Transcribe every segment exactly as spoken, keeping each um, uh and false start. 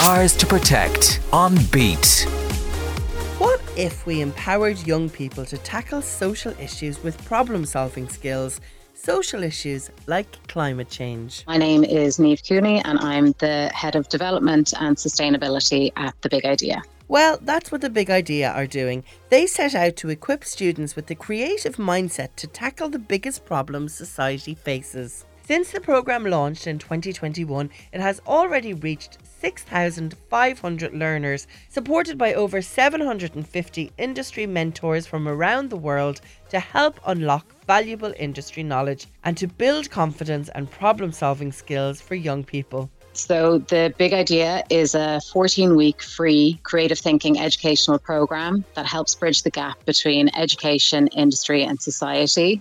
Ours to Protect on Beat. What if we empowered young people to tackle social issues with problem-solving skills? Social issues like climate change. My name is Niamh Cooney and I'm the Head of Development and Sustainability at The Big Idea. Well, that's what The Big Idea are doing. They set out to equip students with the creative mindset to tackle the biggest problems society faces. Since the programme launched in twenty twenty-one, it has already reached six thousand five hundred learners, supported by over seven hundred fifty industry mentors from around the world to help unlock valuable industry knowledge and to build confidence and problem-solving skills for young people. So The Big Idea is a fourteen-week free creative thinking educational programme that helps bridge the gap between education, industry and society.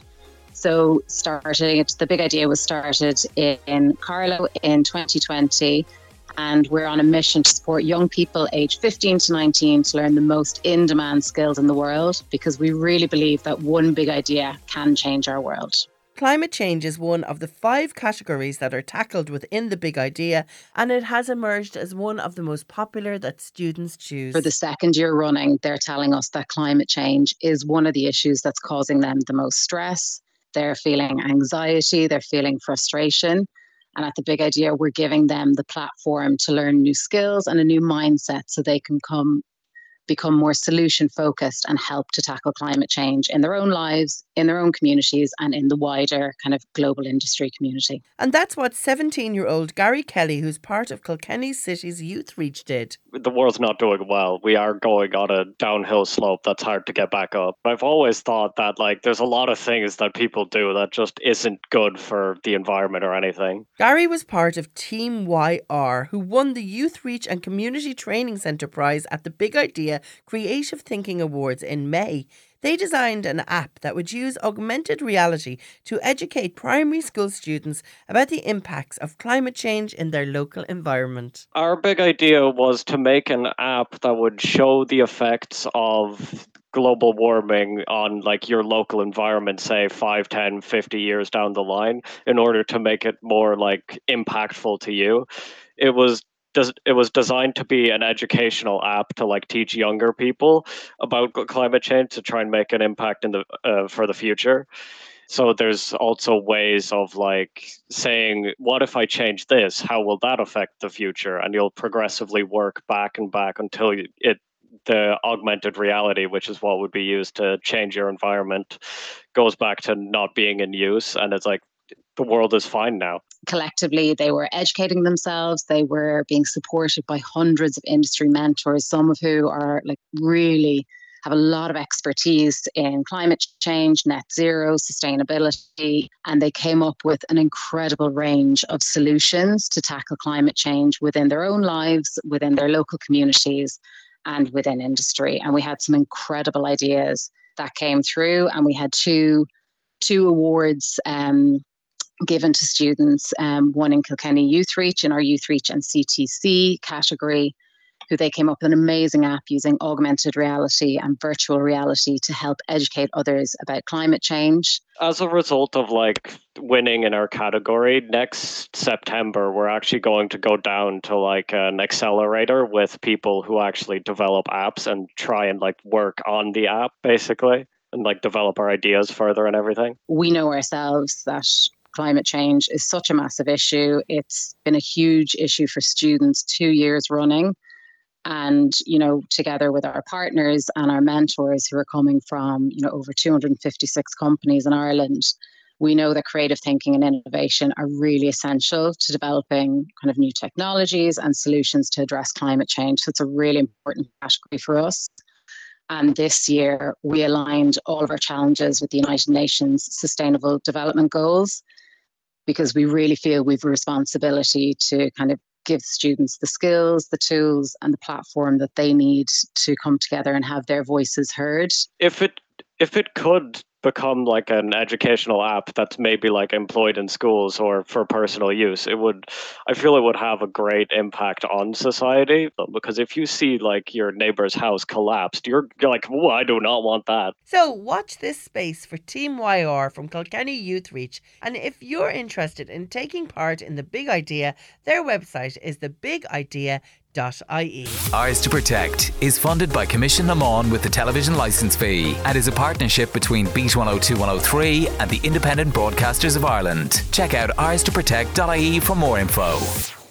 So starting, The Big Idea was started in Carlow in twenty twenty, and we're on a mission to support young people aged fifteen to nineteen to learn the most in-demand skills in the world, because we really believe that one big idea can change our world. Climate change is one of the five categories that are tackled within The Big Idea, and it has emerged as one of the most popular that students choose. For the second year running, they're telling us that climate change is one of the issues that's causing them the most stress. They're feeling anxiety, they're feeling frustration. And at The Big Idea, we're giving them the platform to learn new skills and a new mindset so they can come become more solution focused and help to tackle climate change in their own lives, in their own communities and in the wider kind of global industry community. And that's what seventeen-year-old Gary Kelly, who's part of Kilkenny City's Youth Reach, did. The world's not doing well. We are going on a downhill slope that's hard to get back up. I've always thought that like there's a lot of things that people do that just isn't good for the environment or anything. Gary was part of Team Y R, who won the Youth Reach and Community Training Centre Prize at the Big Idea Creative Thinking Awards in May. They designed an app that would use augmented reality to educate primary school students about the impacts of climate change in their local environment. Our big idea was to make an app that would show the effects of global warming on like your local environment, say five, ten, fifty years down the line, in order to make it more like impactful to you. It was It was designed to be an educational app to like teach younger people about climate change to try and make an impact in the uh, for the future. So there's also ways of like saying, what if I change this? How will that affect the future? And you'll progressively work back and back until it the augmented reality, which is what would be used to change your environment, goes back to not being in use. And it's like, the world is fine now. Collectively, they were educating themselves. They were being supported by hundreds of industry mentors, some of who are like really have a lot of expertise in climate change, net zero, sustainability. And they came up with an incredible range of solutions to tackle climate change within their own lives, within their local communities, and within industry. And we had some incredible ideas that came through. And we had two, two awards um, given to students, um, one in Kilkenny Youth Reach in our Youth Reach and C T C category, who they came up with an amazing app using augmented reality and virtual reality to help educate others about climate change. As a result of like winning in our category, next September, we're actually going to go down to like an accelerator with people who actually develop apps and try and like work on the app basically and like develop our ideas further and everything. We know ourselves that climate change is such a massive issue. It's been a huge issue for students two years running. And, you know, together with our partners and our mentors who are coming from, you know, over two hundred fifty-six companies in Ireland, we know that creative thinking and innovation are really essential to developing kind of new technologies and solutions to address climate change. So it's a really important category for us. And this year, we aligned all of our challenges with the United Nations Sustainable Development Goals, because we really feel we've a responsibility to kind of give students the skills, the tools and the platform that they need to come together and have their voices heard. If it if it could become like an educational app that's maybe like employed in schools or for personal use, it would, I feel it would have a great impact on society, because if you see like your neighbor's house collapsed, you're, you're like, oh, I do not want that. So watch this space for Team Y R from Kilkenny Youth Reach. And if you're interested in taking part in The Big Idea, their website is the big idea dot I E. Ours to Protect is funded by Commission Amon with the television licence fee and is a partnership between Beat one oh two one oh three and the Independent Broadcasters of Ireland. Check out ours to protect dot I E for more info.